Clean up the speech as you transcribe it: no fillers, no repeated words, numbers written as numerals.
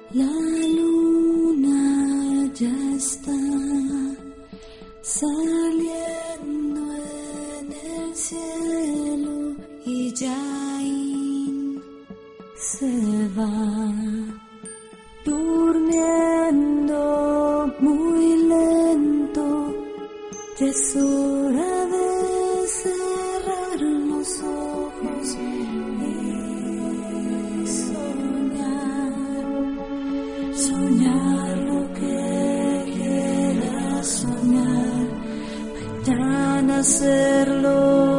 La luna ya está saliendo en el cielo y Jain se va durmiendo muy lento. Ya es hora de cerrar los ojos y soñar lo que quieras soñar, mañana hacerlo.